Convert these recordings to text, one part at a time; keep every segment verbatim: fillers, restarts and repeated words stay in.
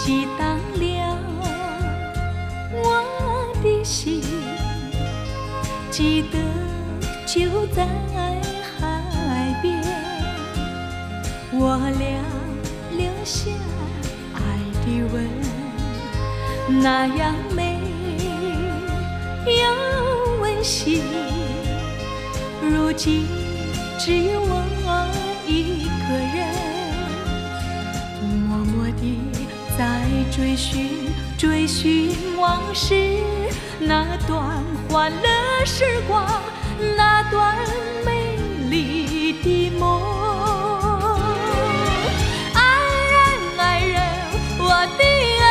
激荡了我的心。记得就在海边，我俩留下爱的吻，那样美又温馨。如今只有我一个人，默默地在追寻追寻往事，那段欢乐时光，那段美丽的梦。爱人爱人，我的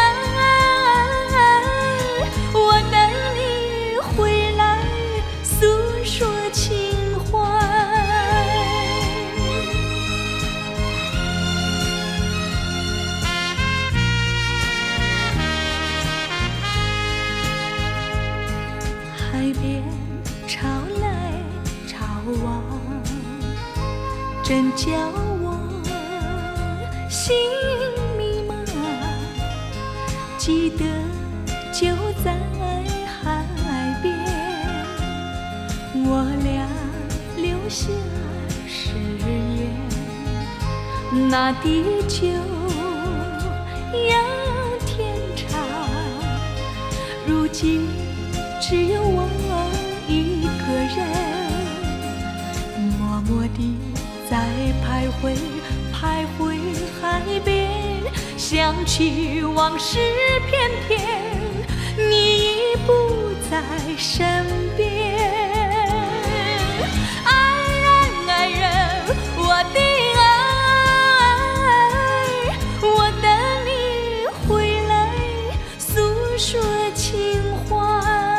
爱，我等你回来诉说情怀。海边潮来潮往，真叫我心迷茫。记得就在海边，我俩留下誓言，那地久要天长。如今只有我一个人，默默地在徘徊徘徊海边，想起往事片片，你已不在身边。爱人爱人，我的爱，我等你回来诉说情怀。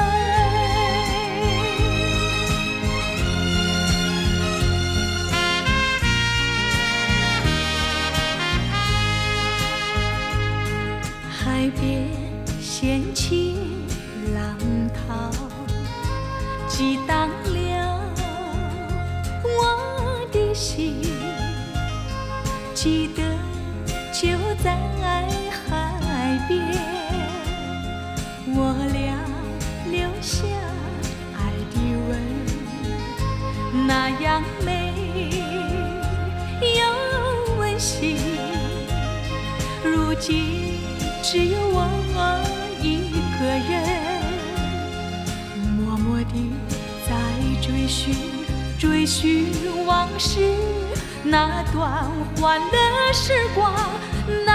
海边掀起浪涛，激荡了我的心。记得就在海边，我俩留下爱的吻，那样美又温馨。如今只有我一个人，默默地在追寻追寻往事，那段欢乐时光，那